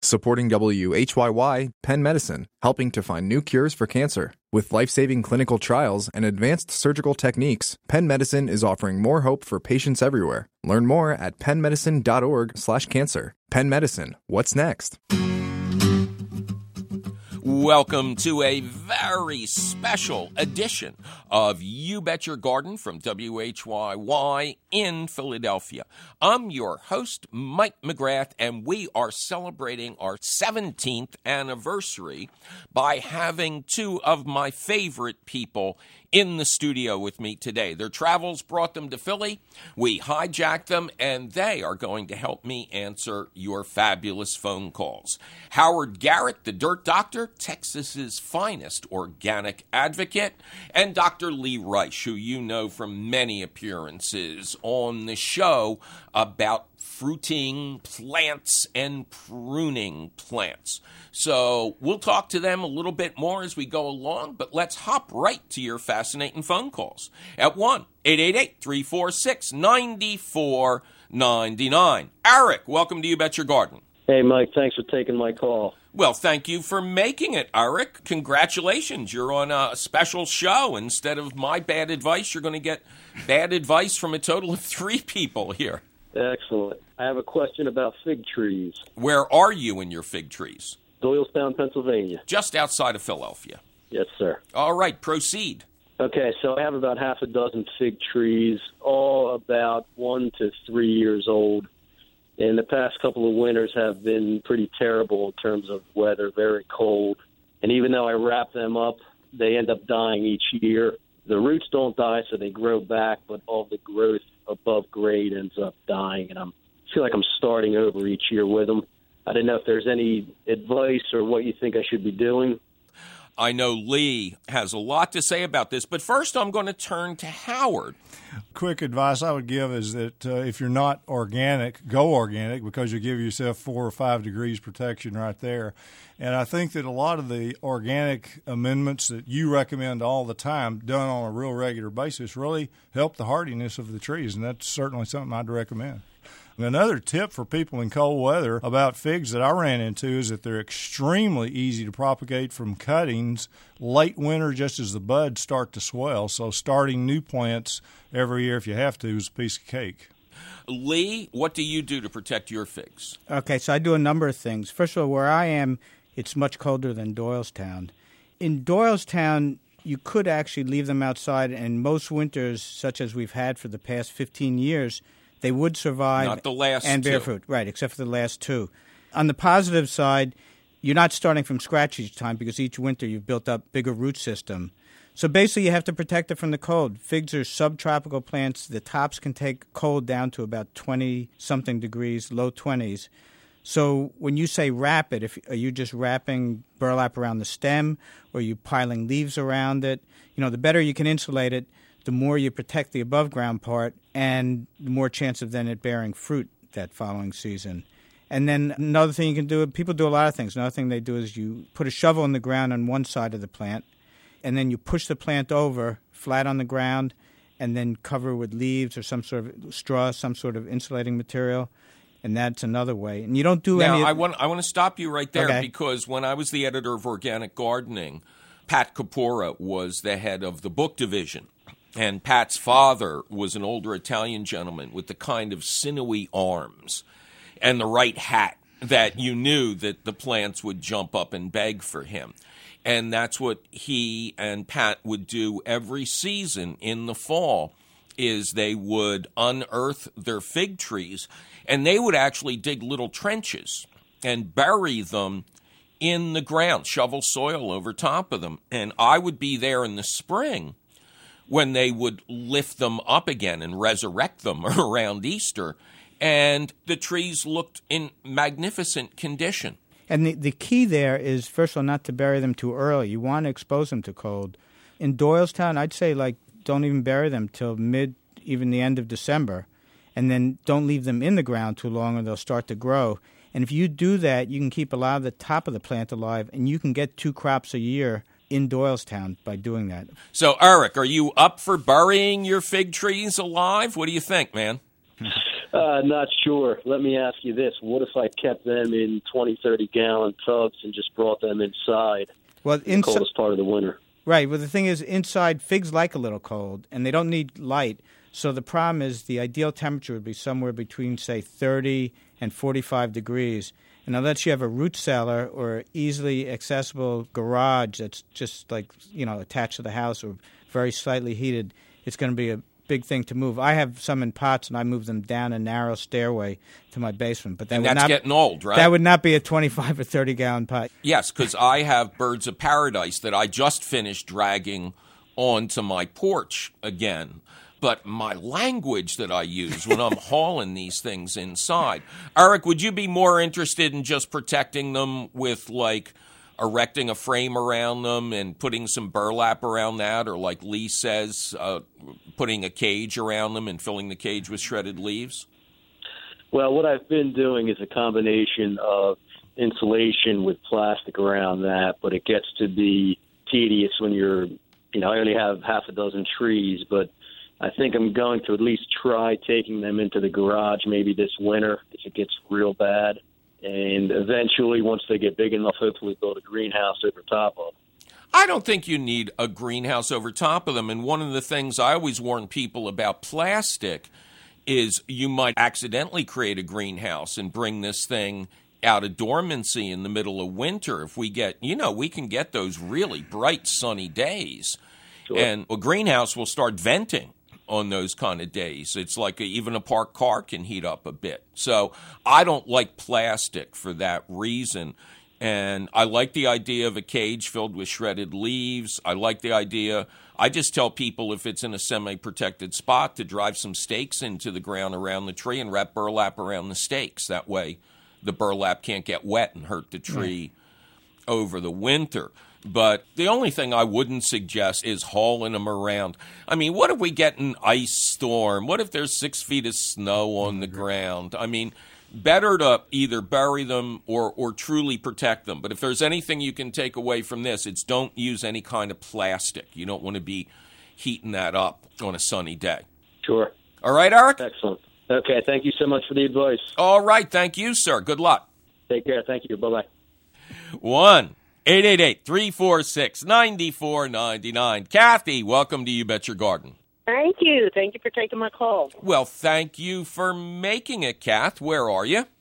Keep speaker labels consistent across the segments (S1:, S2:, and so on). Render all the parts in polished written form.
S1: Supporting WHYY, Penn Medicine, helping to find new cures for cancer. With life-saving clinical trials and advanced surgical techniques, Penn Medicine is offering more hope for patients everywhere. Learn more at pennmedicine.org/cancer. Penn Medicine, what's next?
S2: Welcome to a very special edition of You Bet Your Garden from WHYY in Philadelphia. I'm your host, Mike McGrath, and we are celebrating our 17th anniversary by having two of my favorite people in the studio with me today. Their travels brought them to Philly. We hijacked them, and they are going to help me answer your fabulous phone calls. Howard Garrett, the Dirt Doctor, Texas's finest organic advocate, and Dr. Lee Reich, who you know from many appearances on the show about fruiting plants and pruning plants. So we'll talk to them a little bit more as we go along, but let's hop right to your fascinating phone calls at 1-888-346-9499. Eric, welcome to You Bet Your Garden.
S3: Hey, Mike, thanks for taking my call.
S2: Well, thank you for making it, Eric. Congratulations. You're on a special show. Instead of my bad advice, you're going to get bad advice from a total of 3 people here.
S3: Excellent. I have a question about fig trees.
S2: Where are you in your fig trees?
S3: Doylestown, Pennsylvania.
S2: Just outside of Philadelphia.
S3: Yes, sir.
S2: All right, proceed.
S3: Okay, so I have about half a dozen fig trees, all about 1 to 3 years old. And the past couple of winters have been pretty terrible in terms of weather, very cold. And even though I wrap them up, they end up dying each year. The roots don't die, so they grow back, but all the growth above grade ends up dying. And I feel like I'm starting over each year with them. I didn't know if there's any advice or what you think I should be doing.
S2: I know Lee has a lot to say about this, but first I'm going to turn to Howard.
S4: Quick advice I would give is that if you're not organic, go organic, because you give yourself 4 or 5 degrees protection right there. And I think that a lot of the organic amendments that you recommend all the time, done on a real regular basis, really help the hardiness of the trees, and that's certainly something I'd recommend. Another tip for people in cold weather about figs that I ran into is that they're extremely easy to propagate from cuttings late winter just as the buds start to swell. So starting new plants every year if you have to is a piece of cake.
S2: Lee, what do you do to protect your figs?
S5: Okay, so I do a number of things. First of all, where I am, it's much colder than Doylestown. In Doylestown, you could actually leave them outside, and most winters, such as we've had for the past 15 years, they would survive.
S2: Not the last
S5: and bear
S2: two.
S5: fruit, right, except for the last 2. On the positive side, you're not starting from scratch each time because each winter you've built up bigger root system. So basically you have to protect it from the cold. Figs are subtropical plants. The tops can take cold down to about 20-something degrees, low 20s. So when you say wrap it, are you just wrapping burlap around the stem or are you piling leaves around it? You know, the better you can insulate it, the more you protect the above ground part and the more chance of then it bearing fruit that following season. And then another thing you can do, people do a lot of things. Another thing they do is you put a shovel in the ground on one side of the plant, and then you push the plant over flat on the ground and then cover with leaves or some sort of straw, some sort of insulating material. And that's another way. And you don't do any...
S2: Now, I want to stop you right there
S5: Okay.
S2: because when I was the editor of Organic Gardening, Pat Capora was the head of the book division. And Pat's father was an older Italian gentleman with the kind of sinewy arms and the right hat that you knew that the plants would jump up and beg for him. And that's what he and Pat would do every season in the fall, is they would unearth their fig trees, and they would actually dig little trenches and bury them in the ground, shovel soil over top of them. And I would be there in the spring when they would lift them up again and resurrect them around Easter, and the trees looked in magnificent condition.
S5: And the key there is, first of all, not to bury them too early. You want to expose them to cold. In Doylestown, I'd say, don't even bury them till even the end of December, and then don't leave them in the ground too long or they'll start to grow. And if you do that, you can keep a lot of the top of the plant alive, and you can get 2 crops a year in Doylestown by doing that.
S2: So, Eric, are you up for burying your fig trees alive? What do you think, man?
S3: Not sure. Let me ask you this. What if I kept them in 20, 30-gallon tubs and just brought them inside
S5: Well,
S3: the coldest part of the winter?
S5: Right. Well, the thing is, inside, figs like a little cold, and they don't need light. So the problem is the ideal temperature would be somewhere between, say, 30 and 45 degrees. And unless you have a root cellar or easily accessible garage that's just like, attached to the house or very slightly heated, it's going to be a big thing to move. I have some in pots, and I move them down a narrow stairway to my basement. But
S2: that's getting old, right?
S5: That would not be a 25 or 30-gallon pot.
S2: Yes, because I have birds of paradise that I just finished dragging onto my porch again. But my language that I use when I'm hauling these things inside. Eric, would you be more interested in just protecting them with, like, erecting a frame around them and putting some burlap around that, or like Lee says, putting a cage around them and filling the cage with shredded leaves?
S3: Well, what I've been doing is a combination of insulation with plastic around that, but it gets to be tedious when I only have half a dozen trees, but I think I'm going to at least try taking them into the garage maybe this winter if it gets real bad. And eventually, once they get big enough, hopefully build a greenhouse over top of them.
S2: I don't think you need a greenhouse over top of them. And one of the things I always warn people about plastic is you might accidentally create a greenhouse and bring this thing out of dormancy in the middle of winter. If we get, we can get those really bright sunny days. Sure. And a greenhouse will start venting on those kind of days. It's like even a parked car can heat up a bit. So I don't like plastic for that reason. And I like the idea of a cage filled with shredded leaves. I like the idea. I just tell people if it's in a semi-protected spot to drive some stakes into the ground around the tree and wrap burlap around the stakes. That way the burlap can't get wet and hurt the tree over the winter. But the only thing I wouldn't suggest is hauling them around. I mean, what if we get an ice storm? What if there's 6 feet of snow on the ground? I mean, better to either bury them or truly protect them. But if there's anything you can take away from this, it's don't use any kind of plastic. You don't want to be heating that up on a sunny day.
S3: Sure.
S2: All right, Eric?
S3: Excellent. Okay, thank you so much for the advice.
S2: All right, thank you, sir. Good luck.
S3: Take care. Thank you. Bye-bye.
S2: 1-888-346-9499. Kathy, welcome to You Bet Your Garden.
S6: Thank you. Thank you for taking my call.
S2: Well, thank you for making it, Kath. Where are you?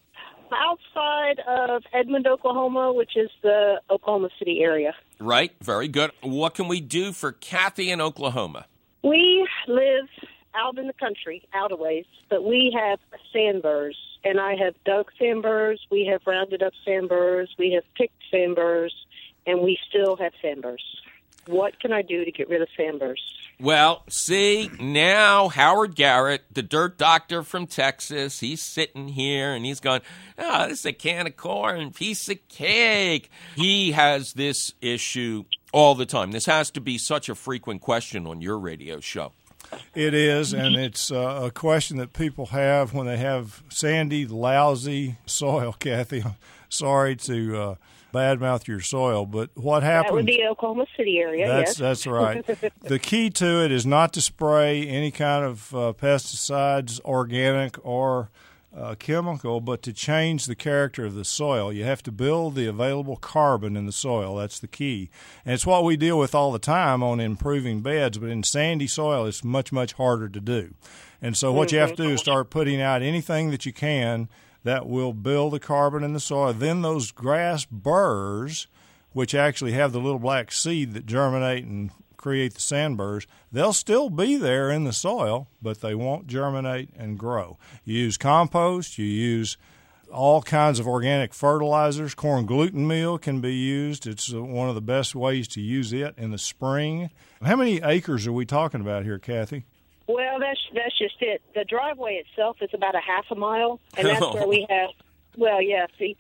S6: Outside of Edmond, Oklahoma, which is the Oklahoma City area.
S2: Right. Very good. What can we do for Kathy in Oklahoma?
S6: We live out in the country, out a ways, but we have sandburrs. And I have dug sandburrs, we have rounded up sandburrs, we have picked sandburrs, and we still have sandburrs. What can I do to get rid of sandburrs?
S2: Well, see, now Howard Garrett, the dirt doctor from Texas, he's sitting here and he's going, this is a can of corn, piece of cake. He has this issue all the time. This has to be such a frequent question on your radio show.
S4: It is, and it's a question that people have when they have sandy, lousy soil, Kathy. I'm sorry to badmouth your soil, but what happens? That
S6: would be Oklahoma City area, yes.
S4: That's right. The key to it is not to spray any kind of pesticides, organic or chemical, but to change the character of the soil. You have to build the available carbon in the soil. That's the key. And it's what we deal with all the time on improving beds, but in sandy soil it's much, much harder to do. And so what you have to do is start putting out anything that you can that will build the carbon in the soil. Then those grass burrs, which actually have the little black seed that germinate and create the sandburrs, they'll still be there in the soil, but they won't germinate and grow. You use compost, you use all kinds of organic fertilizers. Corn gluten meal can be used. It's one of the best ways to use it in the spring. How many acres are we talking about here, Kathy?
S6: Well, that's just it. The driveway itself is about a half a mile, and that's where we have, well, yeah, see.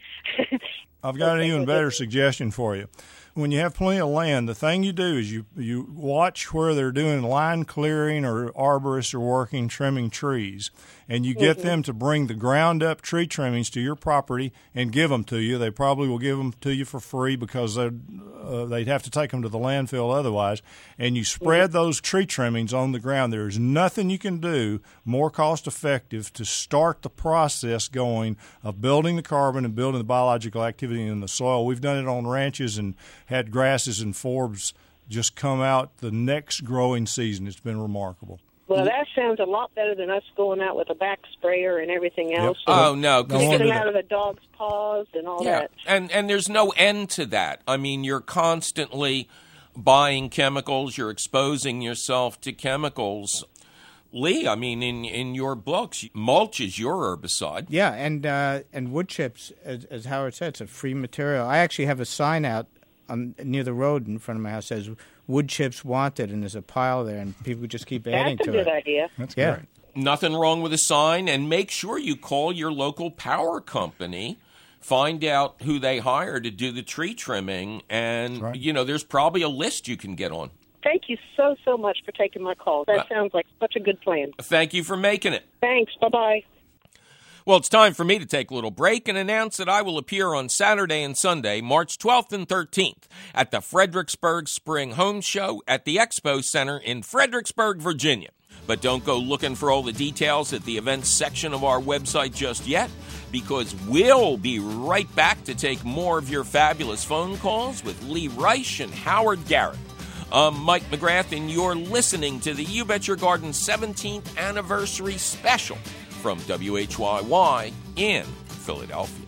S4: I've got an even better suggestion for you. When you have plenty of land, the thing you do is you watch where they're doing line clearing or arborists are working trimming trees, and you get them to bring the ground-up tree trimmings to your property and give them to you. They probably will give them to you for free because they're they'd have to take them to the landfill otherwise, and you spread those tree trimmings on the ground. There is nothing you can do more cost-effective to start the process going of building the carbon and building the biological activity in the soil. We've done it on ranches and had grasses and forbs just come out the next growing season. It's been remarkable.
S6: Well, that sounds a lot better than us going out with a back sprayer and everything else.
S4: Yep.
S2: Oh, no.
S6: Taking them out of the dog's paws and all that.
S2: And there's no end to that. I mean, you're constantly buying chemicals. You're exposing yourself to chemicals. Lee, I mean, in your books, mulch is your herbicide.
S5: Yeah, and wood chips, as Howard said, it's a free material. I actually have a sign out near the road in front of my house that says wood chips wanted, and there's a pile there, and people just keep adding to it.
S6: That's a good idea.
S4: That's great.
S2: Nothing wrong with a sign, and make sure you call your local power company. Find out who they hire to do the tree trimming, and, there's probably a list you can get on.
S6: Thank you so much for taking my call. That sounds like such a good plan.
S2: Thank you for making it.
S6: Thanks. Bye-bye.
S2: Well, it's time for me to take a little break and announce that I will appear on Saturday and Sunday, March 12th and 13th, at the Fredericksburg Spring Home Show at the Expo Center in Fredericksburg, Virginia. But don't go looking for all the details at the events section of our website just yet, because we'll be right back to take more of your fabulous phone calls with Lee Reich and Howard Garrett. I'm Mike McGrath, and you're listening to the You Bet Your Garden 17th Anniversary Special from WHYY in Philadelphia.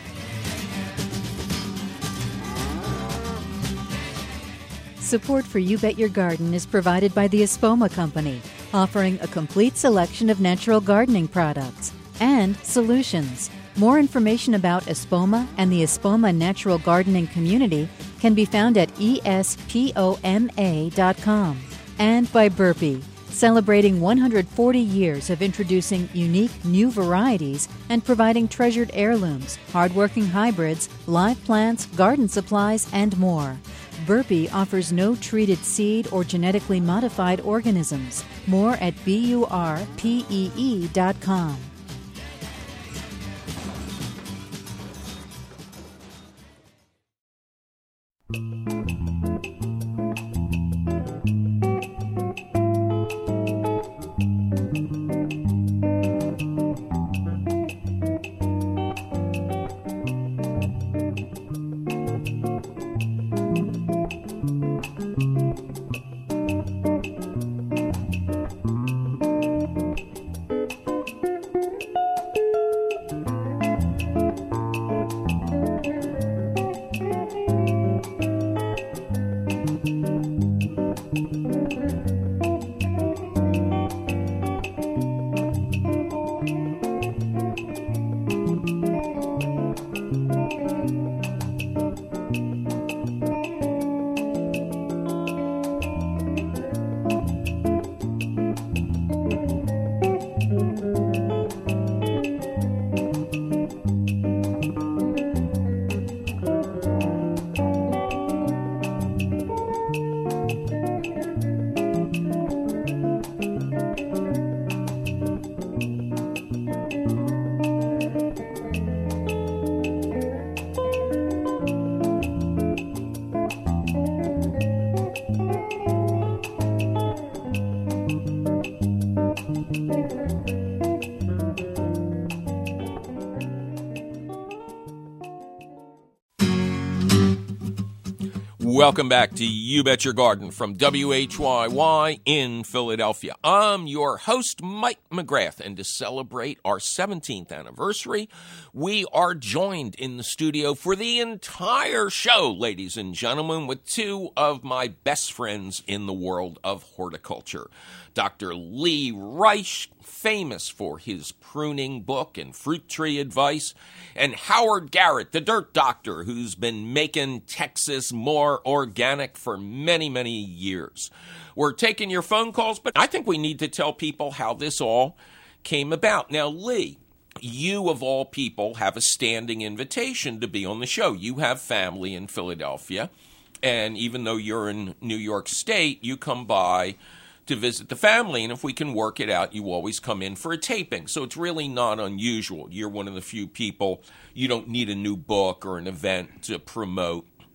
S7: Support for You Bet Your Garden is provided by the Espoma Company, offering a complete selection of natural gardening products and solutions. More information about Espoma and the Espoma Natural Gardening Community can be found at espoma.com. And by Burpee, celebrating 140 years of introducing unique new varieties and providing treasured heirlooms, hardworking hybrids, live plants, garden supplies, and more. Burpee offers no treated seed or genetically modified organisms. More at burpee.com.
S2: Welcome back to You Bet Your Garden from WHYY in Philadelphia. I'm your host, Mike McGrath, and to celebrate our 17th anniversary, we are joined in the studio for the entire show, ladies and gentlemen, with two of my best friends in the world of horticulture. Dr. Lee Reich, famous for his pruning book and fruit tree advice, and Howard Garrett, the dirt doctor, who's been making Texas more organic for many, many years. We're taking your phone calls, but I think we need to tell people how this all came about. Now, Lee, you of all people have a standing invitation to be on the show. You have family in Philadelphia, and even though you're in New York State, you come by to visit the family, and if we can work it out, you always come in for a taping. So it's really not unusual. You're one of the few people, you don't need a new book or an event to promote.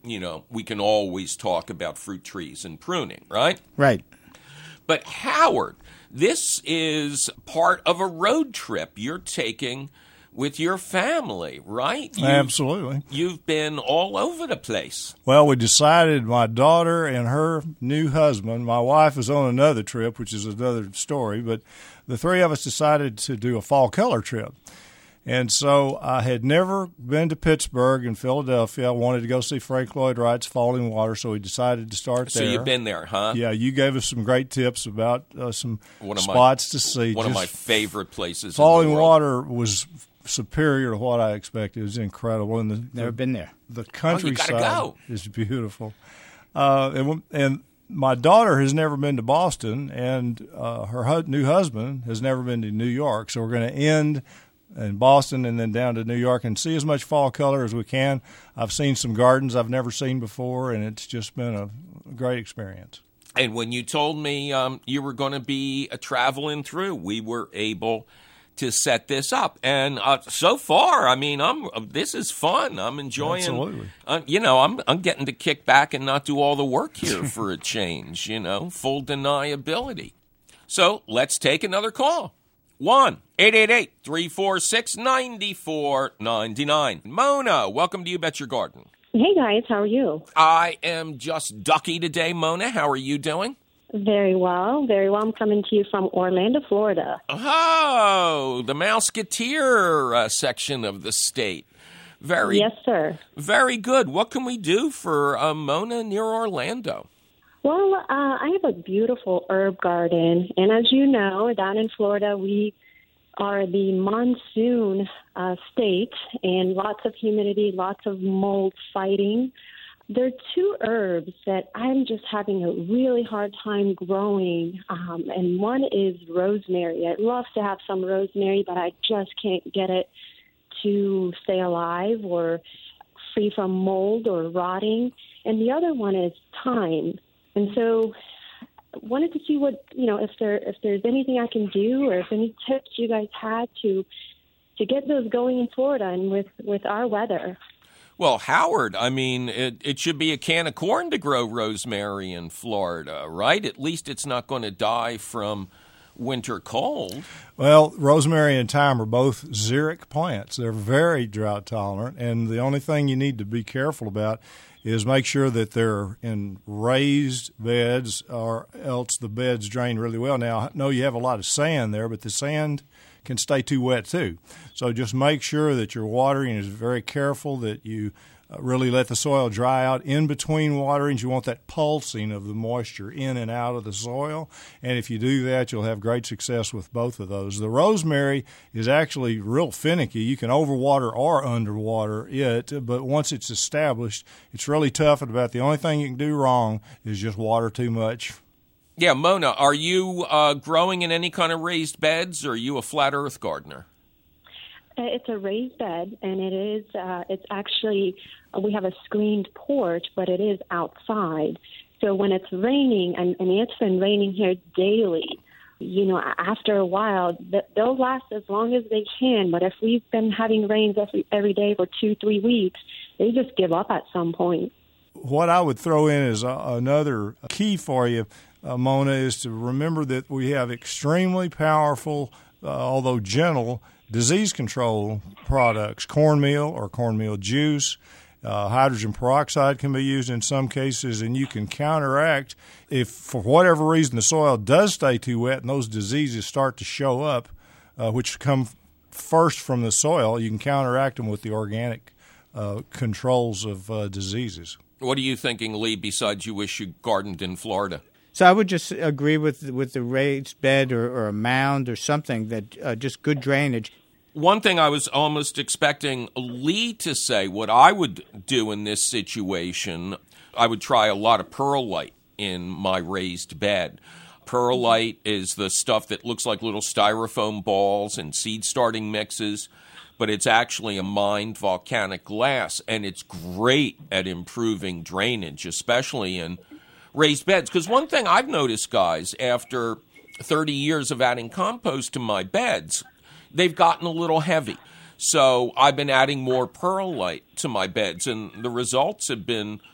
S2: we can always talk about fruit trees and pruning, right?
S5: Right.
S2: But Howard, this is part of a road trip you're taking with your family, right?
S4: Absolutely.
S2: You've been all over the place.
S4: Well, we decided, my daughter and her new husband, my wife was on another trip, which is another story, but the three of us decided to do a fall color trip. And so I had never been to Pittsburgh and Philadelphia. I wanted to go see Frank Lloyd Wright's Falling Water, so we decided to start there.
S2: So you've been there, huh?
S4: Yeah, you gave us some great tips about some spots to see.
S2: One of my favorite places
S4: Falling
S2: in the world.
S4: Water was superior to what I expected. It was incredible. And
S5: Never been there.
S4: The countryside
S2: go.
S4: is beautiful. And my daughter has never been to Boston, and her new husband has never been to New York. So we're going to end in Boston and then down to New York and see as much fall color as we can. I've seen some gardens I've never seen before, and it's just been a great experience.
S2: And when you told me you were going to be traveling through, we were able to set this up. And so far, I mean, this is fun. I'm enjoying.
S4: Absolutely.
S2: I'm getting to kick back and not do all the work here for a change. Full deniability. So let's take another call. 1-888-346-9499. Mona, welcome to You Bet Your Garden.
S6: Hey, guys. How are you?
S2: I am just ducky today, Mona. How are you doing?
S6: Very well. Very well. I'm coming to you from Orlando, Florida.
S2: Oh, the Mouseketeer section of the state.
S6: Yes, sir.
S2: Very good. What can we do for Mona near Orlando?
S6: Well, I have a beautiful herb garden, and as you know, down in Florida, we are the monsoon state, and lots of humidity, lots of mold fighting. There are two herbs that I'm just having a really hard time growing, and one is rosemary. I'd love to have some rosemary, but I just can't get it to stay alive or free from mold or rotting. And the other one is thyme. And so I wanted to see what, if there's anything I can do or if any tips you guys had to get those going in Florida and with our weather.
S2: Well, Howard, I mean, it should be a can of corn to grow rosemary in Florida, right? At least it's not going to die from winter cold.
S4: Well, rosemary and thyme are both xeric plants. They're very drought tolerant, and the only thing you need to be careful about is make sure that they're in raised beds or else the beds drain really well. Now, I know you have a lot of sand there, but the sand can stay too wet too. So just make sure that your watering is very careful, that you really let the soil dry out. In between waterings, you want that pulsing of the moisture in and out of the soil. And if you do that, you'll have great success with both of those. The rosemary is actually real finicky. You can overwater or underwater it, but once it's established, it's really tough. And about the only thing you can do wrong is just water too much.
S2: Yeah, Mona, are you growing in any kind of raised beds, or are you a flat earth gardener?
S6: It's a raised bed, and it is. It's actually we have a screened porch, but it is outside. So when it's raining, and it's been raining here daily, after a while, they'll last as long as they can. But if we've been having rains every day for 2-3 weeks, they just give up at some point.
S4: What I would throw in is another key for you, Mona, is to remember that we have extremely powerful, although gentle, disease control products. Cornmeal or cornmeal juice, hydrogen peroxide can be used in some cases, and you can counteract if for whatever reason the soil does stay too wet and those diseases start to show up, which come first from the soil. You can counteract them with the organic controls of diseases.
S2: What are you thinking, Lee, besides you wish you gardened in Florida?
S5: So I would just agree with the raised bed or a mound or something that just good drainage.
S2: One thing I was almost expecting Lee to say, what I would do in this situation, I would try a lot of perlite in my raised bed. Perlite is the stuff that looks like little styrofoam balls and seed starting mixes, but it's actually a mined volcanic glass, and it's great at improving drainage, especially in raised beds. Because one thing I've noticed, guys, after 30 years of adding compost to my beds, they've gotten a little heavy. So I've been adding more perlite to my beds, and the results have been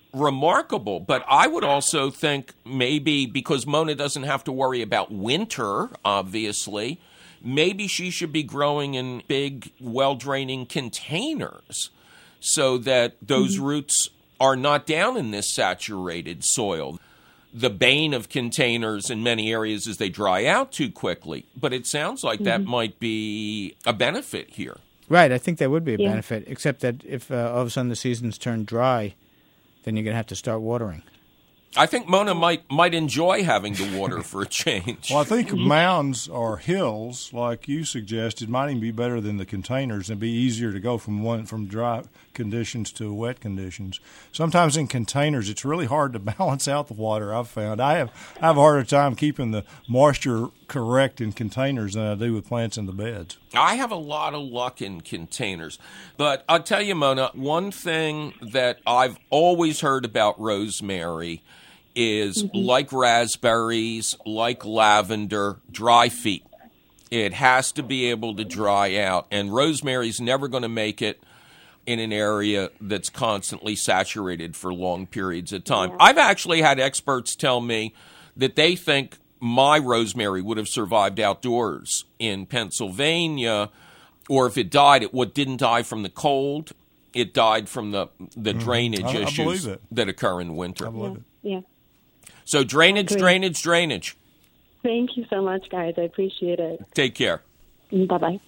S2: remarkable. But I would also think maybe because Mona doesn't have to worry about winter, obviously, maybe she should be growing in big, well-draining containers so that those roots are not down in this saturated soil. The bane of containers in many areas is they dry out too quickly. But it sounds like that might be a benefit here.
S5: Right, I think that would be a benefit, except that if all of a sudden the seasons turn dry, then you're going to have to start watering.
S2: I think Mona might enjoy having to water for a change.
S4: Well, I think mounds or hills, like you suggested, might even be better than the containers and be easier to go from dry conditions to wet conditions. Sometimes in containers, it's really hard to balance out the water, I've found. I have a harder time keeping the moisture correct in containers than I do with plants in the beds.
S2: I have a lot of luck in containers. But I'll tell you, Mona, one thing that I've always heard about rosemary is like raspberries, like lavender, dry feet. It has to be able to dry out. And rosemary's never going to make it in an area that's constantly saturated for long periods of time. I've actually had experts tell me that they think my rosemary would have survived outdoors in Pennsylvania, or if it died, it didn't die from the cold. It died from the drainage issues that occur in winter.
S4: I believe it.
S6: Yeah.
S2: So drainage.
S6: Thank you so much, guys. I appreciate it.
S2: Take care.
S6: Bye-bye.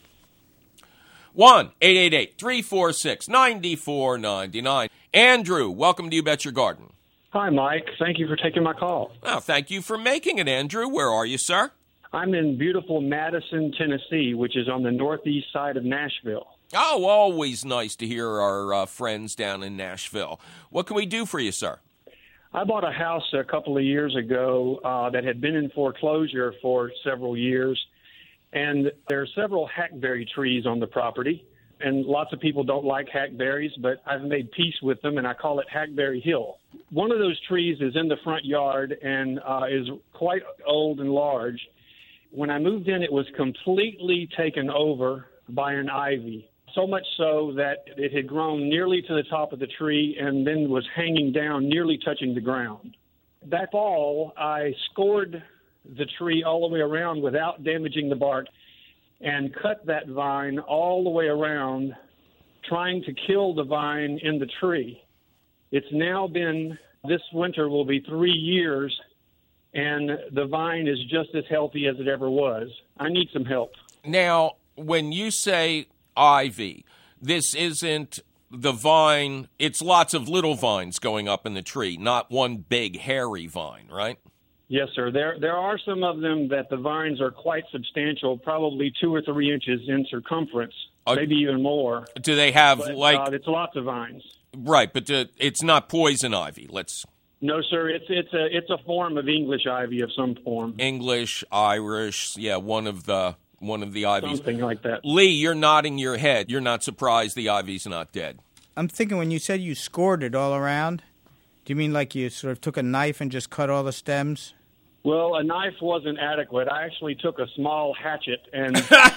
S2: 1-888-346-9499. Andrew, welcome to You Bet Your Garden.
S8: Hi, Mike. Thank you for taking my call.
S2: Well, thank you for making it, Andrew. Where are you, sir?
S8: I'm in beautiful Madison, Tennessee, which is on the northeast side of Nashville.
S2: Oh, always nice to hear our friends down in Nashville. What can we do for you, sir?
S8: I bought a house a couple of years ago that had been in foreclosure for several years, and there are several hackberry trees on the property, and lots of people don't like hackberries, but I've made peace with them, and I call it Hackberry Hill. One of those trees is in the front yard and is quite old and large. When I moved in, it was completely taken over by an ivy. So much so that it had grown nearly to the top of the tree and then was hanging down, nearly touching the ground. That fall, I scored the tree all the way around without damaging the bark and cut that vine all the way around, trying to kill the vine in the tree. It's now been, this winter will be 3 years, and the vine is just as healthy as it ever was. I need some help.
S2: Now, when you say ivy, this isn't the vine, it's lots of little vines going up in the tree, not one big hairy vine, right?
S8: Yes, sir. There are some of them that the vines are quite substantial, probably 2 or 3 inches in circumference, maybe even more.
S2: Do they have
S8: it's lots of vines.
S2: Right, but it's not poison ivy.
S8: No, sir. It's a form of English ivy of some form.
S2: English, Irish, one of the ivies.
S8: Something like that.
S2: Lee, you're nodding your head. You're not surprised the ivy's not dead.
S5: I'm thinking when you said you scored it all around, do you mean like you sort of took a knife and just cut all the stems?
S8: Well, a knife wasn't adequate. I actually took a small hatchet and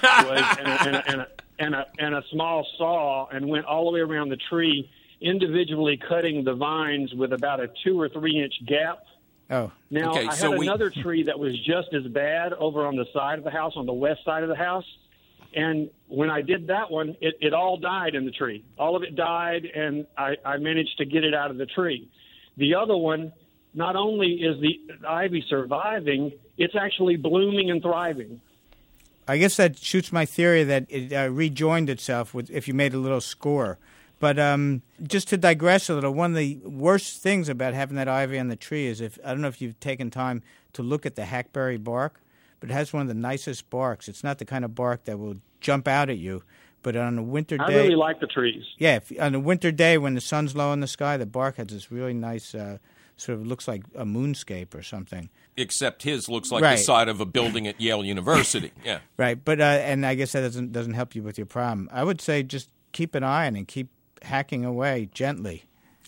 S8: a small saw and went all the way around the tree, individually cutting the vines with about a 2 or 3 inch gap.
S5: Oh.
S8: Now, I had another tree that was just as bad over on the side of the house, on the west side of the house. And when I did that one, it all died in the tree. All of it died, and I managed to get it out of the tree. The other one, not only is the ivy surviving, it's actually blooming and thriving.
S5: I guess that shoots my theory that it rejoined itself if you made a little score. But just to digress a little, one of the worst things about having that ivy on the tree is I don't know if you've taken time to look at the hackberry bark, but it has one of the nicest barks. It's not the kind of bark that will jump out at you, but on a winter day...
S8: I really like the trees.
S5: Yeah, on a winter day when the sun's low in the sky, the bark has this really nice, sort of looks like a moonscape or something.
S2: Except his looks like the side of a building at Yale University. Yeah.
S5: Right, but and I guess that doesn't help you with your problem. I would say just keep an eye on it and keep hacking away gently.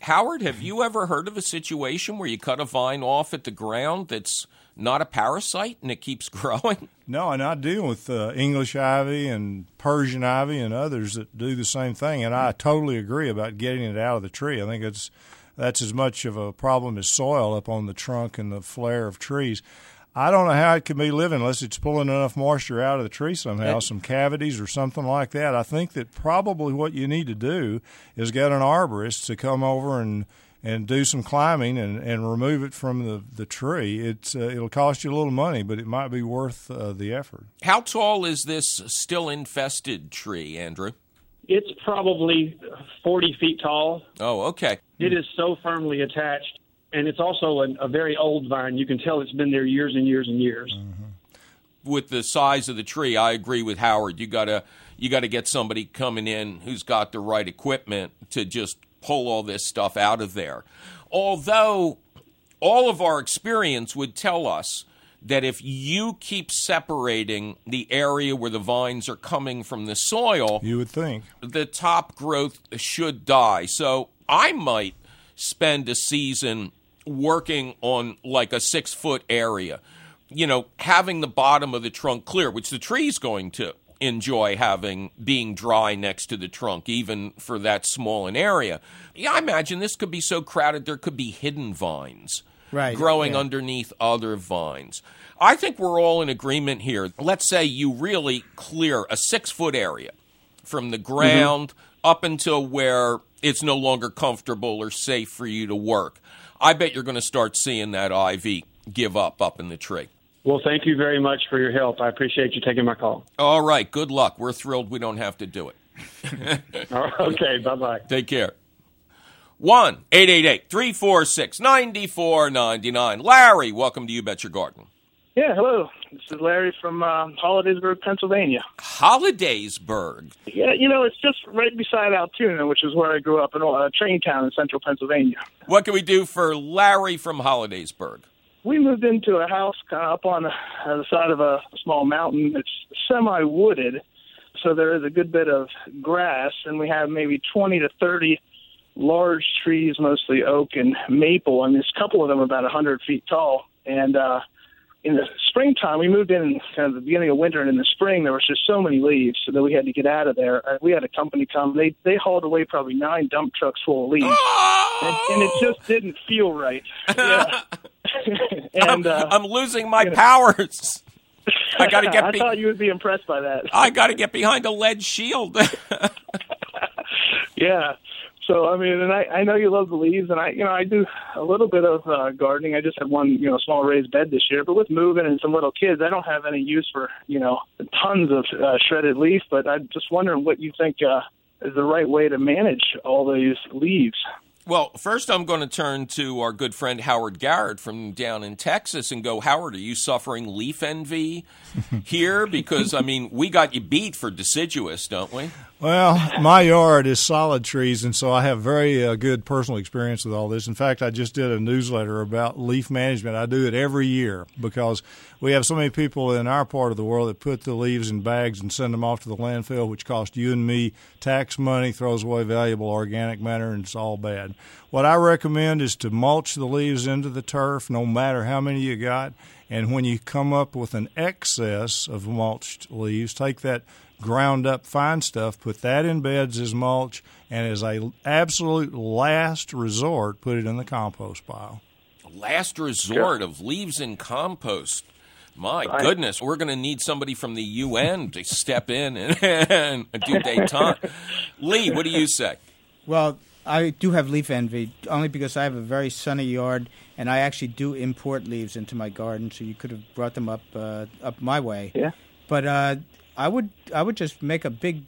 S2: Howard, have you ever heard of a situation where you cut a vine off at the ground that's not a parasite and it keeps growing?
S4: No, and I deal with English ivy and Persian ivy and others that do the same thing, and I totally agree about getting it out of the tree. I think that's as much of a problem as soil up on the trunk and the flare of trees. I don't know how it can be living unless it's pulling enough moisture out of the tree somehow, some cavities or something like that. I think that probably what you need to do is get an arborist to come over and do some climbing and remove it from the tree. It'll cost you a little money, but it might be worth the effort.
S2: How tall is this still infested tree, Andrew?
S8: It's probably 40 feet tall.
S2: Oh, okay.
S8: It is so firmly attached. And it's also a very old vine. You can tell it's been there years and years and years.
S2: Mm-hmm. With the size of the tree, I agree with Howard. You gotta get somebody coming in who's got the right equipment to just pull all this stuff out of there. Although all of our experience would tell us that if you keep separating the area where the vines are coming from the soil,
S4: you would think
S2: the top growth should die. So I might spend a season working on like a 6-foot area, having the bottom of the trunk clear, which the tree's going to enjoy being dry next to the trunk, even for that small an area. Yeah, I imagine this could be so crowded there could be hidden vines growing underneath other vines. I think we're all in agreement here. Let's say you really clear a 6-foot area from the ground up until where it's no longer comfortable or safe for you to work. I bet you're going to start seeing that ivy give up in the tree.
S8: Well, thank you very much for your help. I appreciate you taking my call.
S2: All right. Good luck. We're thrilled we don't have to do it.
S8: Okay. Bye-bye.
S2: Take care. 1-888-346-9499. Larry, welcome to You Bet Your Garden.
S9: Yeah, hello. This is Larry from Hollidaysburg, Pennsylvania.
S2: Hollidaysburg?
S9: Yeah, it's just right beside Altoona, which is where I grew up, in a train town in central Pennsylvania.
S2: What can we do for Larry from Hollidaysburg?
S9: We moved into a house kind of up on the side of a small mountain. It's semi-wooded, so there is a good bit of grass, and we have maybe 20 to 30 large trees, mostly oak and maple, and there's a couple of them about 100 feet tall. And in the springtime, we moved in kind of the beginning of winter, and in the spring, there was just so many leaves so that we had to get out of there. We had a company come. They hauled away probably 9 dump trucks full of leaves, and it just didn't feel right. Yeah. And
S2: I'm losing my powers. I got to get.
S9: I thought you would be impressed by that.
S2: I got to get behind a lead shield.
S9: Yeah. So, I mean, and I know you love the leaves, and I do a little bit of gardening. I just had one, small raised bed this year. But with moving and some little kids, I don't have any use for, tons of shredded leaf. But I'm just wondering what you think is the right way to manage all these leaves.
S2: Well, first I'm going to turn to our good friend Howard Garrett from down in Texas and go, Howard, are you suffering leaf envy here? Because, we got you beat for deciduous, don't we?
S4: Well, my yard is solid trees, and so I have very good personal experience with all this. In fact, I just did a newsletter about leaf management. I do it every year because we have so many people in our part of the world that put the leaves in bags and send them off to the landfill, which costs you and me tax money, throws away valuable organic matter, and it's all bad. What I recommend is to mulch the leaves into the turf, no matter how many you got. And when you come up with an excess of mulched leaves, take that ground up fine stuff, put that in beds as mulch, and as a absolute last resort, put it in the compost pile.
S2: Last resort of leaves in compost. My goodness, we're going to need somebody from the UN to step in and do détente. Lee, what do you say?
S5: Well, I do have leaf envy, only because I have a very sunny yard, and I actually do import leaves into my garden, so you could have brought them up my way. Yeah. But I would just make a big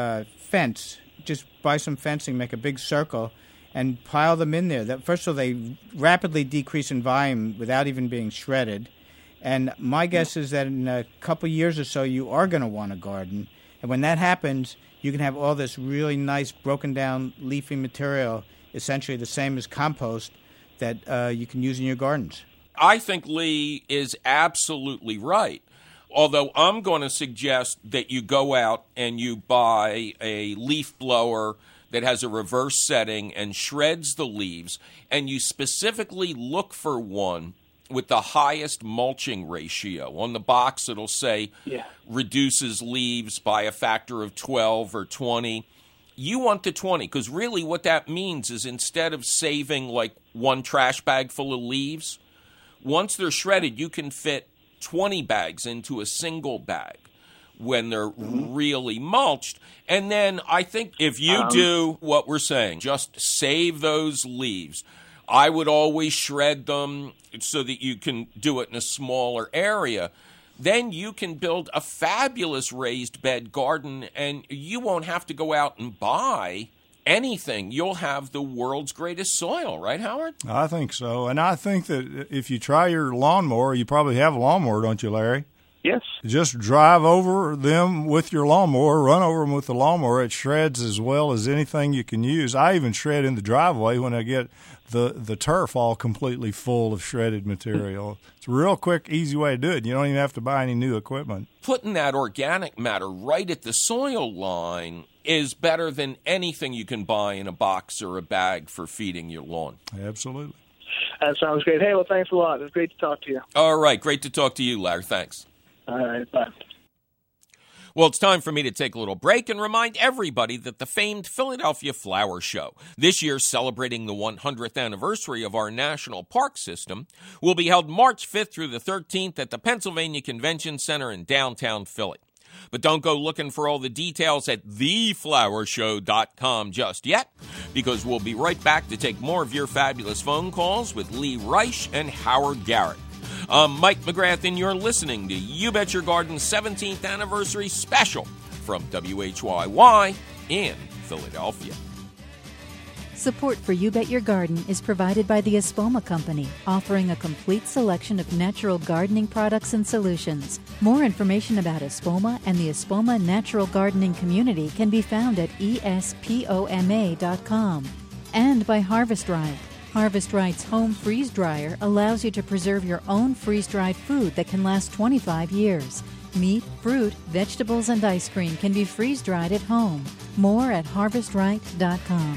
S5: fence, just buy some fencing, make a big circle, and pile them in there. First of all, they rapidly decrease in volume without even being shredded. And my guess is that in a couple years or so, you are going to want a garden. And when that happens, you can have all this really nice broken down leafy material, essentially the same as compost, that you can use in your gardens.
S2: I think Lee is absolutely right. Although I'm going to suggest that you go out and you buy a leaf blower that has a reverse setting and shreds the leaves, and you specifically look for one with the highest mulching ratio. On the box, it'll say reduces leaves by a factor of 12 or 20. You want the 20, because really what that means is instead of saving like one trash bag full of leaves, once they're shredded, you can fit 20 bags into a single bag when they're really mulched. And then I think if you do what we're saying, just save those leaves. I would always shred them so that you can do it in a smaller area. Then you can build a fabulous raised bed garden, and you won't have to go out and buy anything. You'll have the world's greatest soil, right, Howard?
S4: I think so. And I think that if you try your lawnmower, you probably have a lawnmower, don't you, Larry?
S9: Yes.
S4: Just drive over them with your lawnmower, run over them with the lawnmower. It shreds as well as anything you can use. I even shred in the driveway when I get the turf all completely full of shredded material. It's a real quick, easy way to do it. You don't even have to buy any new equipment.
S2: Putting that organic matter right at the soil line is better than anything you can buy in a box or a bag for feeding your lawn.
S4: Absolutely.
S9: That sounds great. Hey, well, thanks a lot. It was great to talk to you.
S2: All right. Great to talk to you, Larry. Thanks.
S9: All right. Bye.
S2: Well, it's time for me to take a little break and remind everybody that the famed Philadelphia Flower Show, this year celebrating the 100th anniversary of our national park system, will be held March 5th through the 13th at the Pennsylvania Convention Center in downtown Philly. But don't go looking for all the details at theflowershow.com just yet, because we'll be right back to take more of your fabulous phone calls with Lee Reich and Howard Garrett. I'm Mike McGrath, and you're listening to You Bet Your Garden's 17th anniversary special from WHYY in Philadelphia.
S7: Support for You Bet Your Garden is provided by the Espoma Company, offering a complete selection of natural gardening products and solutions. More information about Espoma and the Espoma Natural Gardening Community can be found at espoma.com. And by Harvest Right. Harvest Right's home freeze dryer allows you to preserve your own freeze-dried food that can last 25 years. Meat, fruit, vegetables, and ice cream can be freeze-dried at home. More at harvestright.com.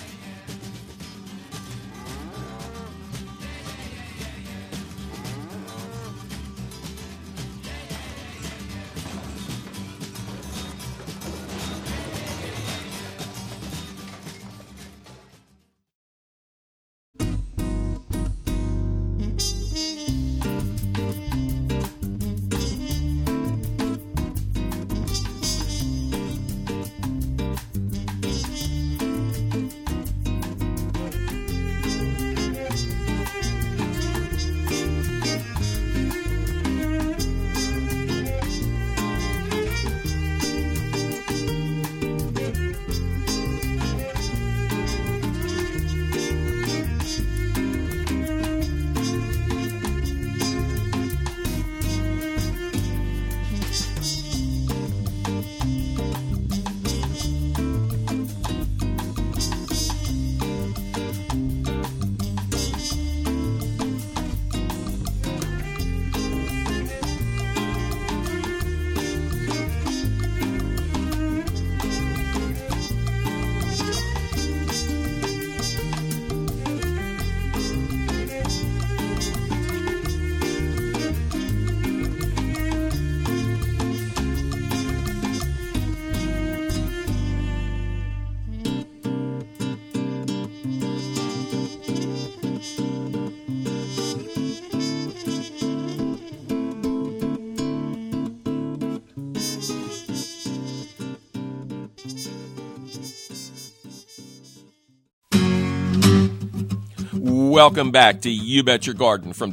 S2: Welcome back to You Bet Your Garden from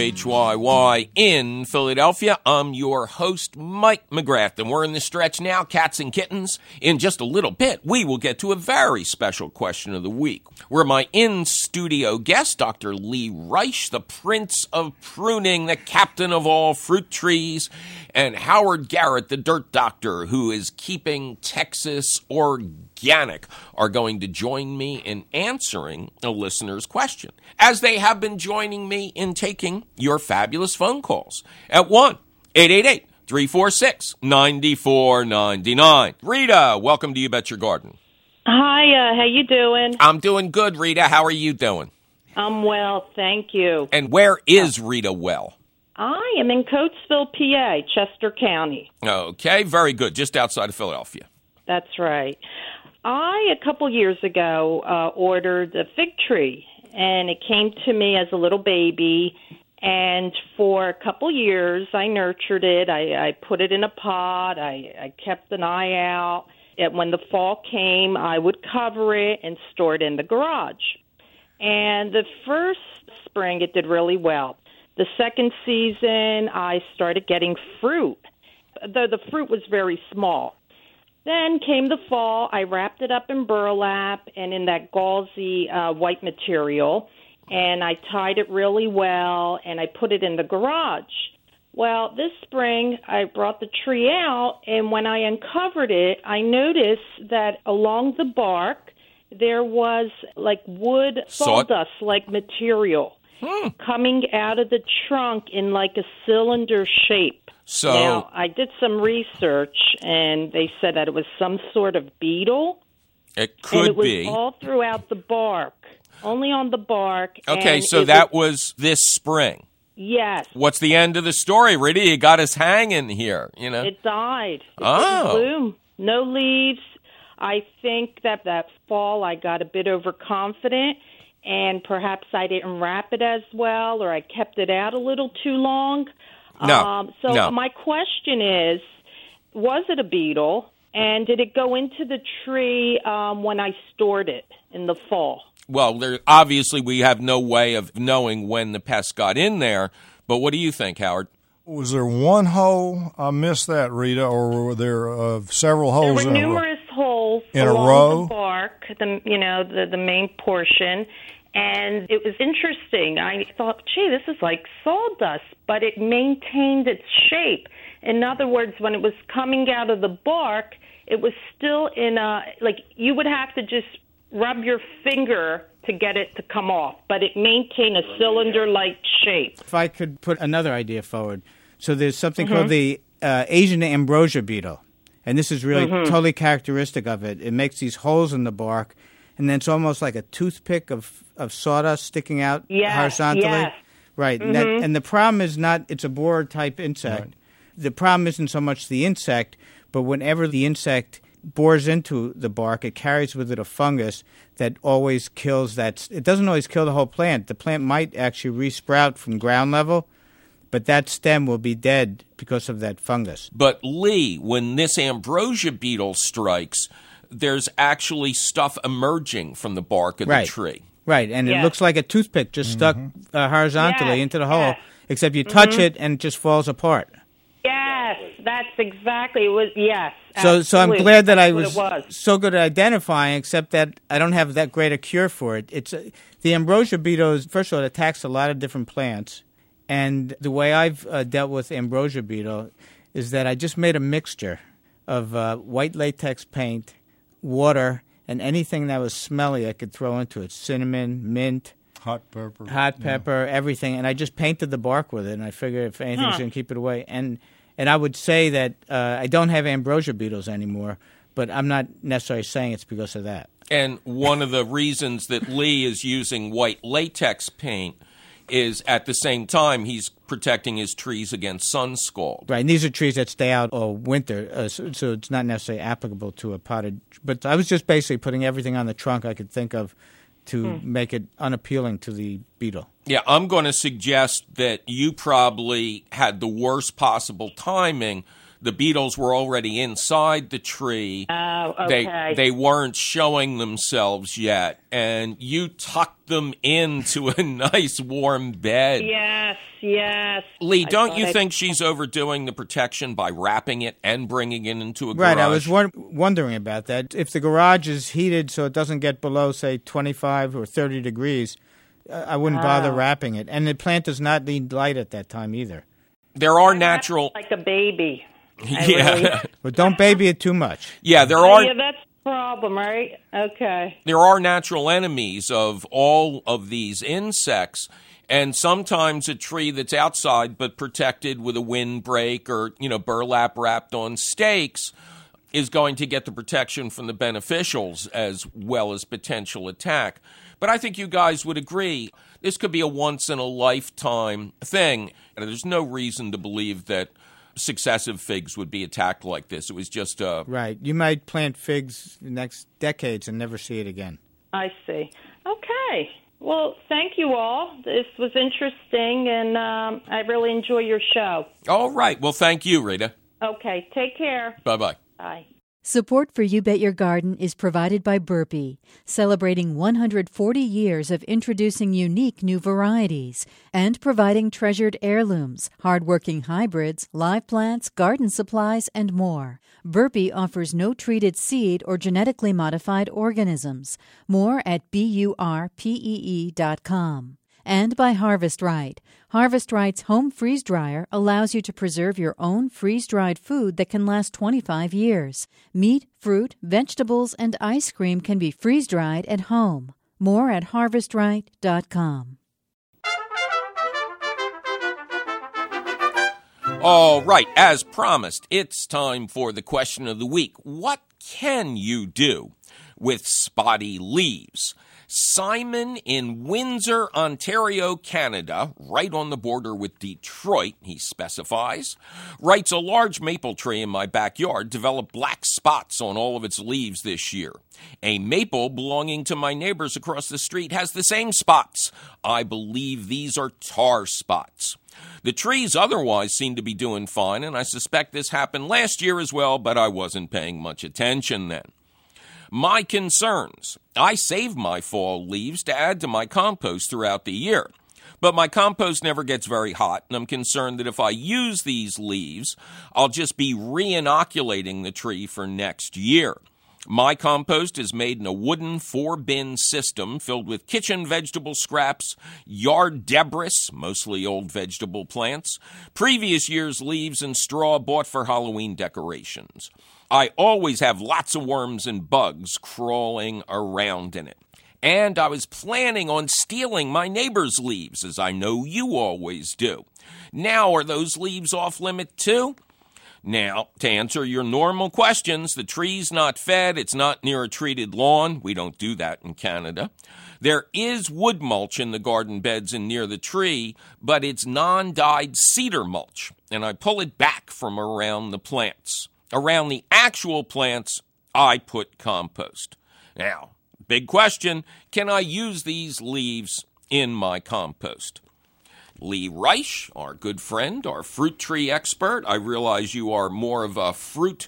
S2: WHYY in Philadelphia. I'm your host, Mike McGrath, and we're in the stretch now, cats and kittens. In just a little bit, we will get to a very special question of the week, where my in-studio guest, Dr. Lee Reich, the Prince of Pruning, the captain of all fruit trees, and Howard Garrett, the dirt doctor, who is keeping Texas organic, are going to join me in answering a listener's question, as they have been joining me in taking your fabulous phone calls at 1-888-346-9499. Rita, welcome to You Bet Your Garden.
S10: Hi, how you doing?
S2: I'm doing good, Rita. How are you doing?
S10: I'm well, thank you.
S2: And where is Rita well?
S10: I am in Coatesville, PA, Chester County.
S2: Okay, very good. Just outside of Philadelphia.
S10: That's right. A couple years ago, ordered a fig tree, and it came to me as a little baby. And for a couple years, I nurtured it. I put it in a pot. I kept an eye out. And when the fall came, I would cover it and store it in the garage. And the first spring, it did really well. The second season, I started getting fruit, though the fruit was very small. Then came the fall. I wrapped it up in burlap and in that gauzy white material, and I tied it really well, and I put it in the garage. Well, this spring, I brought the tree out, and when I uncovered it, I noticed that along the bark, there was like wood sawdust-like material coming out of the trunk in like a cylinder shape.
S2: So
S10: now, I did some research, and they said that it was some sort of beetle.
S2: It could be.
S10: And it was all throughout the bark, only on the bark.
S2: Okay, so that was this spring.
S10: Yes.
S2: What's the end of the story, Rita? You got us hanging here, you know.
S10: It died. It didn't bloom. No leaves. I think that fall I got a bit overconfident, and perhaps I didn't wrap it as well, or I kept it out a little too long.
S2: No.
S10: My question is, was it a beetle, and did it go into the tree when I stored it in the fall?
S2: Well, obviously we have no way of knowing when the pest got in there, but what do you think, Howard?
S4: Was there one hole? I missed that, Rita, or were there several holes
S10: there were numerous holes
S4: in
S10: along
S4: a row?
S10: The bark, the main portion. And it was interesting. I thought, gee, this is like sawdust, but it maintained its shape. In other words, when it was coming out of the bark, it was still in you would have to just rub your finger to get it to come off, but it maintained a cylinder-like shape.
S5: If I could put another idea forward. So there's something called the Asian ambrosia beetle, and this is really totally characteristic of it. It makes these holes in the bark, and then it's almost like a toothpick of sawdust sticking out horizontally.
S10: Yes.
S5: Right. And the problem is not it's a borer-type insect. Right. The problem isn't so much the insect, but whenever the insect bores into the bark, it carries with it a fungus that always kills that. It doesn't always kill the whole plant. The plant might actually resprout from ground level, but that stem will be dead because of that fungus.
S2: But, Lee, when this ambrosia beetle strikes, there's actually stuff emerging from the bark of the tree.
S5: Right, and it looks like a toothpick just stuck horizontally into the hole, except you touch it and it just falls apart.
S10: Yes, that's exactly what. Yes.
S5: So I'm glad that I was so good at identifying, except that I don't have that great a cure for it. It's the ambrosia beetle. First of all, it attacks a lot of different plants, and the way I've dealt with ambrosia beetle is that I just made a mixture of white latex paint, water, and anything that was smelly I could throw into it: cinnamon, mint.
S4: Hot pepper,
S5: everything, and I just painted the bark with it, and I figured if anything's going to keep it away. And I would say that I don't have ambrosia beetles anymore, but I'm not necessarily saying it's because of that.
S2: And one of the reasons that Lee is using white latex paint is at the same time he's protecting his trees against sun scald.
S5: Right, and these are trees that stay out all winter, so it's not necessarily applicable to a potted. But I was just basically putting everything on the trunk I could think of to make it unappealing to the beetle.
S2: Yeah, I'm going to suggest that you probably had the worst possible timing. The beetles were already inside the tree.
S10: Oh, okay.
S2: They weren't showing themselves yet, and you tucked them into a nice warm bed.
S10: Yes.
S2: Lee, don't you think she's overdoing the protection by wrapping it and bringing it into a garage?
S5: Right, I was wondering about that. If the garage is heated so it doesn't get below, say, 25 or 30 degrees, I wouldn't bother wrapping it. And the plant does not need light at that time either.
S2: There are natural...
S10: Like a baby.
S5: But don't baby it too much.
S2: Yeah, there are...
S10: Yeah, that's the problem, right? Okay.
S2: There are natural enemies of all of these insects, and sometimes a tree that's outside but protected with a windbreak or, burlap wrapped on stakes is going to get the protection from the beneficials as well as potential attack. But I think you guys would agree this could be a once-in-a-lifetime thing. And there's no reason to believe that successive figs would be attacked like this. It was just
S5: Right. You might plant figs the next decades and never see it again.
S10: I see. Okay. Well, thank you all. This was interesting, and I really enjoy your show.
S2: All right. Well, thank you, Rita.
S10: Okay. Take care.
S2: Bye-bye.
S10: Bye.
S7: Support for You Bet Your Garden is provided by Burpee, celebrating 140 years of introducing unique new varieties and providing treasured heirlooms, hardworking hybrids, live plants, garden supplies, and more. Burpee offers no treated seed or genetically modified organisms. More at burpee.com. And by Harvest Right. Harvest Right's home freeze dryer allows you to preserve your own freeze-dried food that can last 25 years. Meat, fruit, vegetables, and ice cream can be freeze-dried at home. More at harvestright.com.
S2: All right, as promised, it's time for the question of the week. What can you do with spotty leaves? Simon in Windsor, Ontario, Canada, right on the border with Detroit, he specifies, writes, a large maple tree in my backyard developed black spots on all of its leaves this year. A maple belonging to my neighbors across the street has the same spots. I believe these are tar spots. The trees otherwise seem to be doing fine, and I suspect this happened last year as well, but I wasn't paying much attention then. My concerns. I save my fall leaves to add to my compost throughout the year. But my compost never gets very hot, and I'm concerned that if I use these leaves, I'll just be re-inoculating the tree for next year. My compost is made in a wooden 4-bin system filled with kitchen vegetable scraps, yard debris, mostly old vegetable plants, previous year's leaves, and straw bought for Halloween decorations. I always have lots of worms and bugs crawling around in it. And I was planning on stealing my neighbor's leaves, as I know you always do. Now, are those leaves off limit too? Now, to answer your normal questions, the tree's not fed, it's not near a treated lawn. We don't do that in Canada. There is wood mulch in the garden beds and near the tree, but it's non-dyed cedar mulch, and I pull it back from around the plants. Around the actual plants, I put compost. Now, big question, can I use these leaves in my compost? Lee Reich, our good friend, our fruit tree expert. I realize you are more of a fruit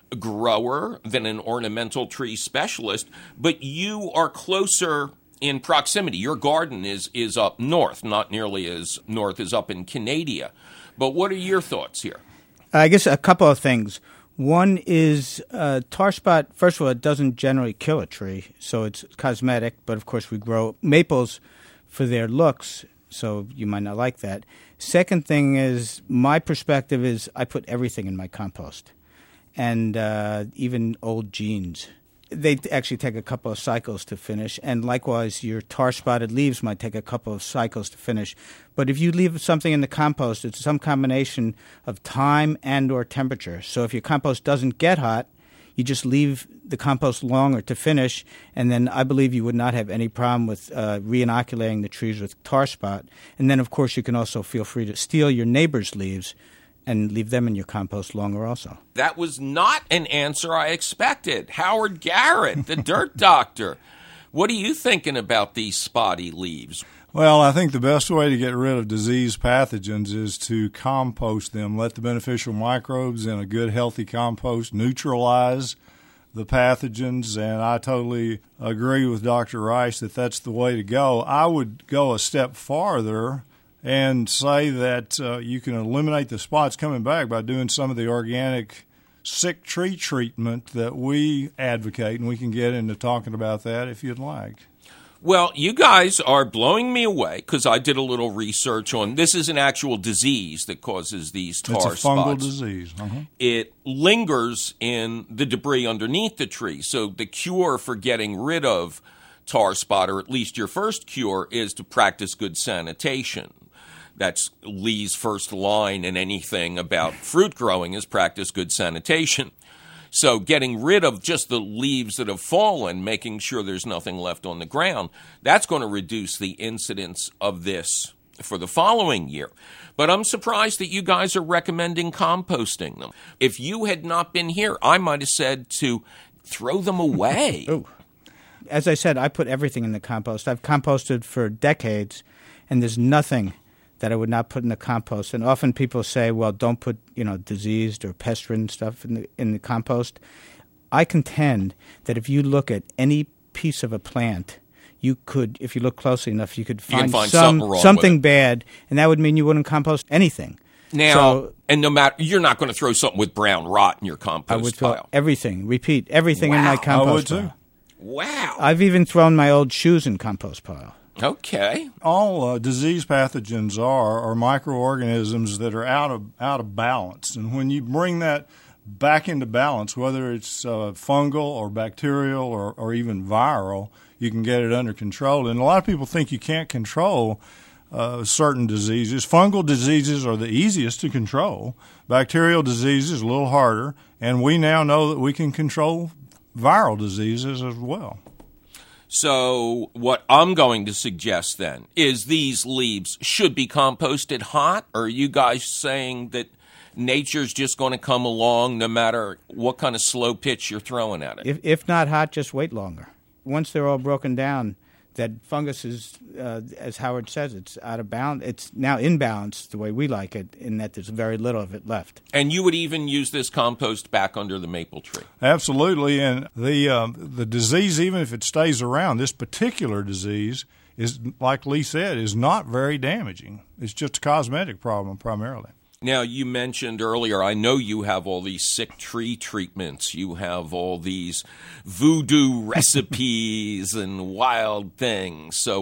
S2: grower than an ornamental tree specialist, but you are closer in proximity. Your garden is up north, not nearly as north as up in Canada. But what are your thoughts here?
S5: I guess a couple of things. One is tar spot, first of all, it doesn't generally kill a tree, so it's cosmetic, but of course we grow maples for their looks, so you might not like that. Second thing is, my perspective is I put everything in my compost, and even old jeans. They actually take a couple of cycles to finish, and likewise your tar-spotted leaves might take a couple of cycles to finish. But if you leave something in the compost, it's some combination of time and or temperature. So if your compost doesn't get hot, you just leave the compost longer to finish, and then I believe you would not have any problem with re-inoculating the trees with tar spot. And then, of course, you can also feel free to steal your neighbor's leaves and leave them in your compost longer also.
S2: That was not an answer I expected. Howard Garrett, the dirt doctor. What are you thinking about these spotty leaves?
S4: Well, I think the best way to get rid of disease pathogens is to compost them. Let the beneficial microbes in a good, healthy compost neutralize the pathogens, and I totally agree with Dr. Rice that that's the way to go. I would go a step farther and say that you can eliminate the spots coming back by doing some of the organic sick tree treatment that we advocate, and we can get into talking about that if you'd like.
S2: Well, you guys are blowing me away because I did a little research on this is an actual disease that causes these tar spots.
S4: It's a fungal disease. Uh-huh.
S2: It lingers in the debris underneath the tree. So the cure for getting rid of tar spot, or at least your first cure, is to practice good sanitation. That's Lee's first line in anything about fruit growing is practice good sanitation. So getting rid of just the leaves that have fallen, making sure there's nothing left on the ground, that's going to reduce the incidence of this for the following year. But I'm surprised that you guys are recommending composting them. If you had not been here, I might have said to throw them away.
S5: Ooh. As I said, I put everything in the compost. I've composted for decades, and there's nothing that I would not put in the compost. And often people say, well, don't put, diseased or pest-ridden stuff in the compost. I contend that if you look at any piece of a plant, you could, if you look closely enough, you could find something bad, and that would mean you wouldn't compost anything.
S2: Now, and no matter, you're not going to throw something with brown rot in your compost
S5: I would
S2: pile.
S5: throw everything in my compost pile.
S4: Too.
S2: Wow.
S5: I've even thrown my old shoes in compost pile.
S2: Okay.
S4: All disease pathogens are microorganisms that are out of balance, and when you bring that back into balance, whether it's fungal or bacterial or even viral, you can get it under control. And a lot of people think you can't control certain diseases. Fungal diseases are the easiest to control. Bacterial diseases a little harder, and we now know that we can control viral diseases as well.
S2: So what I'm going to suggest then is these leaves should be composted hot, or are you guys saying that nature's just going to come along no matter what kind of slow pitch you're throwing at it?
S5: If not hot, just wait longer. Once they're all broken down, that fungus is, as Howard says, it's out of balance. It's now in balance the way we like it, in that there's very little of it left.
S2: And you would even use this compost back under the maple tree?
S4: Absolutely. And the disease, even if it stays around, this particular disease is, like Lee said, is not very damaging. It's just a cosmetic problem primarily.
S2: Now, you mentioned earlier, I know you have all these sick tree treatments. You have all these voodoo recipes and wild things. So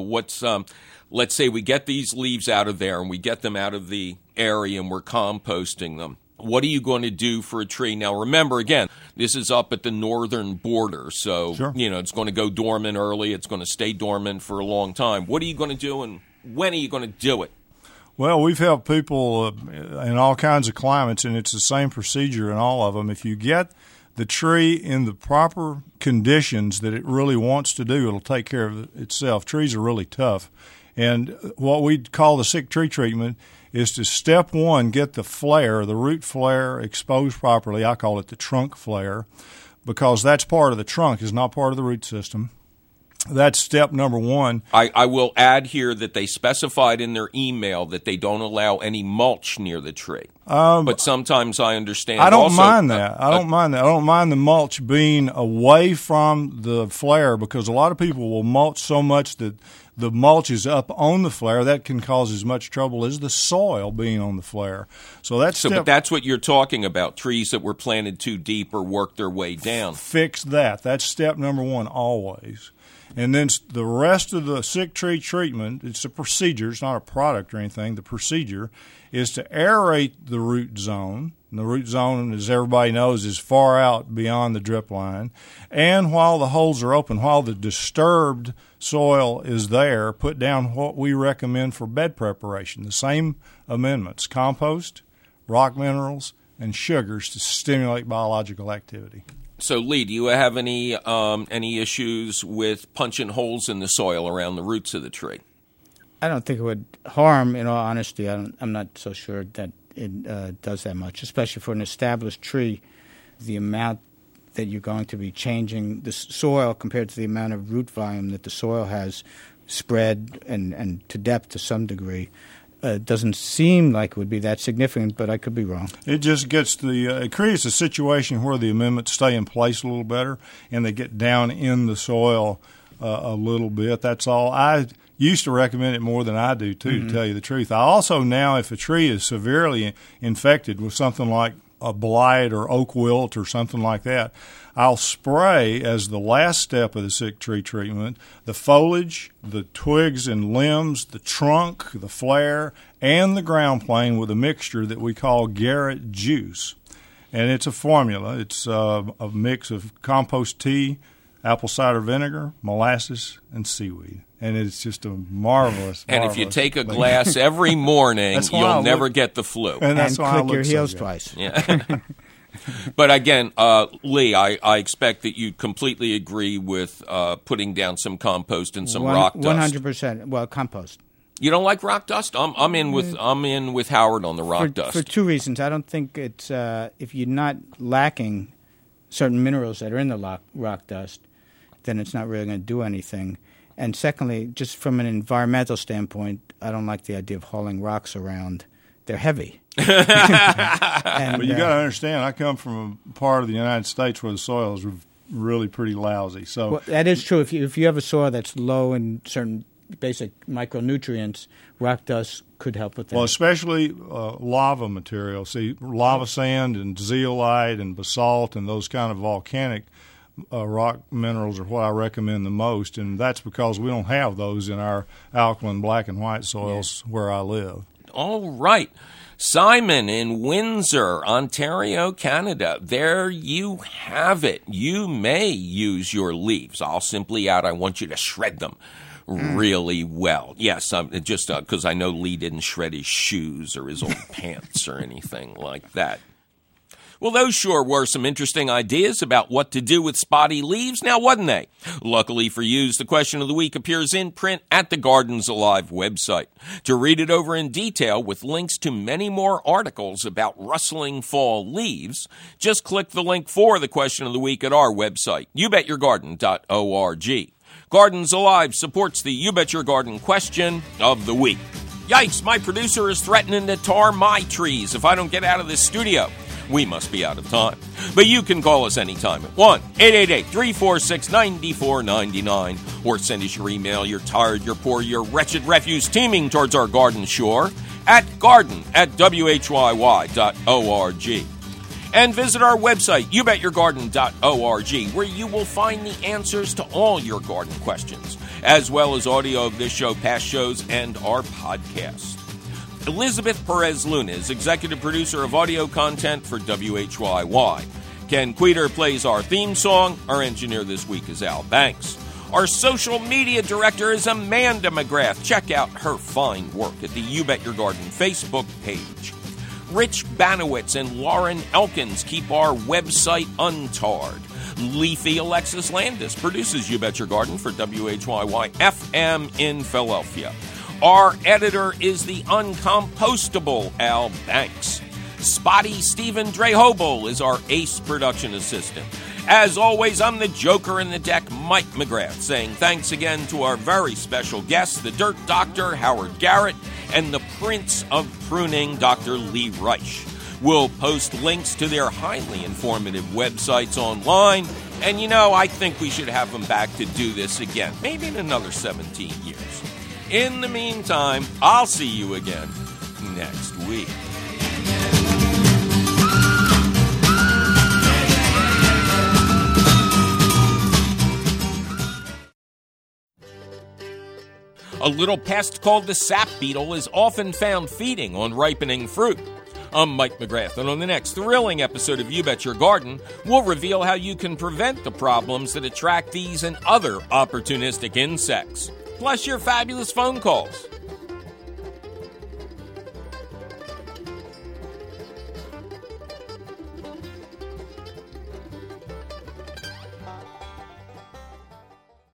S2: let's say we get these leaves out of there and we get them out of the area and we're composting them. What are you going to do for a tree? Now, remember, again, this is up at the northern border. So,
S4: Sure.
S2: It's going to go dormant early. It's going to stay dormant for a long time. What are you going to do and when are you going to do it?
S4: Well, we've helped people in all kinds of climates, and it's the same procedure in all of them. If you get the tree in the proper conditions that it really wants to do, it'll take care of itself. Trees are really tough. And what we call the sick tree treatment is to, step one, get the flare, the root flare, exposed properly. I call it the trunk flare, because that's part of the trunk, is not part of the root system. That's step number one.
S2: I will add here that they specified in their email that they don't allow any mulch near the tree. But sometimes I understand.
S4: I don't mind that. I don't mind the mulch being away from the flare, because a lot of people will mulch so much that the mulch is up on the flare. That can cause as much trouble as the soil being on the flare. But
S2: that's what you're talking about, trees that were planted too deep or worked their way down.
S4: Fix that. That's step number one always. And then the rest of the sick tree treatment, it's a procedure, it's not a product or anything. The procedure is to aerate the root zone. And the root zone, as everybody knows, is far out beyond the drip line. And while the holes are open, while the disturbed soil is there, put down what we recommend for bed preparation. The same amendments: compost, rock minerals, and sugars to stimulate biological activity.
S2: So, Lee, do you have any issues with punching holes in the soil around the roots of the tree?
S5: I don't think it would harm, in all honesty. I'm not so sure that it does that much, especially for an established tree. The amount that you're going to be changing the soil compared to the amount of root volume that the soil has spread and to depth to some degree. Doesn't seem like it would be that significant, but I could be wrong.
S4: It just gets it creates a situation where the amendments stay in place a little better and they get down in the soil a little bit. That's all. I used to recommend it more than I do, too, to tell you the truth. I also now, if a tree is severely infected with something like a blight or oak wilt or something like that, I'll spray, as the last step of the sick tree treatment, the foliage, the twigs and limbs, the trunk, the flare, and the ground plane with a mixture that we call Garrett juice. And it's a formula. It's a mix of compost tea, apple cider vinegar, molasses, and seaweed. And it's just a marvelous.
S2: And if you take a glass every morning, you'll never get the flu.
S5: And click your heels twice.
S2: Yeah. But again, Lee, I expect that you completely agree with putting down some compost and some rock dust.
S5: 100%. Well, compost.
S2: You don't like rock dust? I'm in with Howard on the rock dust.
S5: For two reasons. I don't think it's if you're not lacking certain minerals that are in the rock dust, then it's not really going to do anything. And secondly, just from an environmental standpoint, I don't like the idea of hauling rocks around. They're heavy.
S4: But you got to understand, I come from a part of the United States where the soil is really pretty lousy. So
S5: that is true. If you have a soil that's low in certain basic micronutrients, rock dust could help with that.
S4: Well, especially lava material. See, lava sand and zeolite and basalt and those kind of volcanic rock minerals are what I recommend the most, and that's because we don't have those in our alkaline black and white soils where I live.
S2: All right. Simon in Windsor, Ontario, Canada. There you have it. You may use your leaves. I'll simply add, I want you to shred them really well. Yes, just because I know Lee didn't shred his shoes or his old pants or anything like that. Well, those sure were some interesting ideas about what to do with spotty leaves, now wasn't they? Luckily for you, the question of the week appears in print at the Gardens Alive website. To read it over in detail with links to many more articles about rustling fall leaves, just click the link for the question of the week at our website, youbetyourgarden.org. Gardens Alive supports the You Bet Your Garden question of the week. Yikes, my producer is threatening to tar my trees if I don't get out of this studio. We must be out of time. But you can call us anytime at 1-888-346-9499 or send us your email, your tired, your poor, your wretched refuse teeming towards our garden shore at garden@whyy.org. And visit our website, youbetyourgarden.org, where you will find the answers to all your garden questions, as well as audio of this show, past shows, and our podcast. Elizabeth Perez Luna is executive producer of audio content for WHYY. Ken Queter plays our theme song. Our engineer this week is Al Banks. Our social media director is Amanda McGrath. Check out her fine work at the You Bet Your Garden Facebook page. Rich Banowitz and Lauren Elkins keep our website untarred. Leafy Alexis Landis produces You Bet Your Garden for WHYY FM in Philadelphia. Our editor is the uncompostable Al Banks. Spotty Stephen Drehobel is our ace production assistant. As always, I'm the joker in the deck, Mike McGrath, saying thanks again to our very special guests, the Dirt Doctor, Howard Garrett, and the Prince of Pruning, Dr. Lee Reich. We'll post links to their highly informative websites online, and I think we should have them back to do this again, maybe in another 17 years. In the meantime, I'll see you again next week. A little pest called the sap beetle is often found feeding on ripening fruit. I'm Mike McGrath, and on the next thrilling episode of You Bet Your Garden, we'll reveal how you can prevent the problems that attract these and other opportunistic insects. Plus your fabulous phone calls.